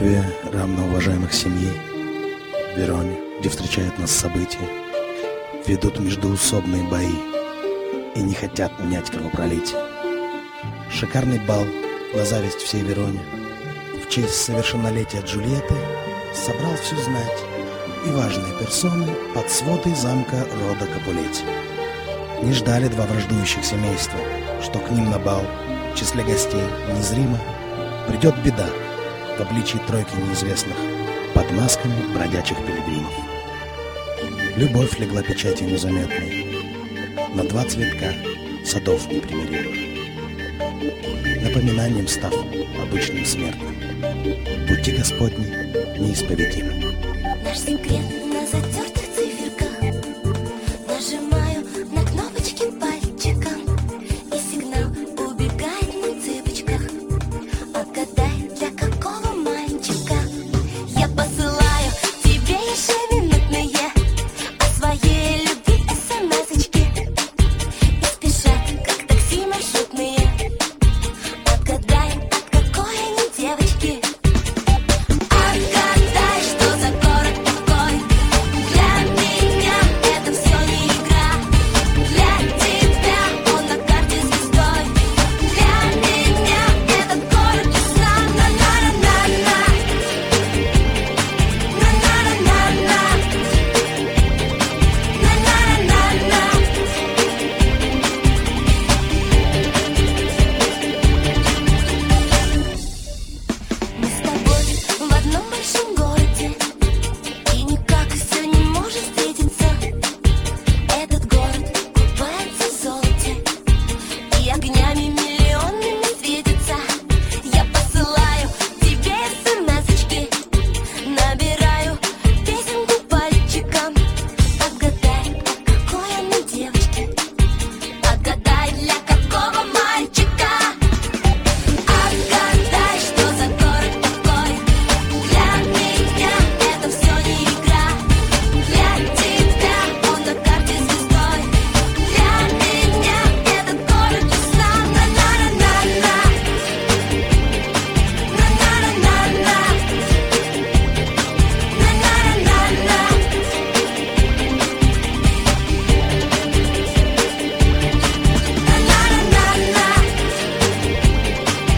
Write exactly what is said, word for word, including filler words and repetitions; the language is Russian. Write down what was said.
Две равноуважаемых семьи в Вероне, где встречают нас события, ведут междоусобные бои и не хотят унять кровопролитие. Шикарный бал на зависть всей Вероне в честь совершеннолетия Джульетты собрал всю знать и важные персоны под своды замка рода Капулетти. Не ждали два враждующих семейства, что к ним на бал в числе гостей незримо придет беда в обличии тройки неизвестных под масками бродячих пилигримов. Любовь легла печатью незаметной на два цветка садов непримиримых, напоминанием став обычным смертным. Пути Господни неисповедимы. Наш секрет.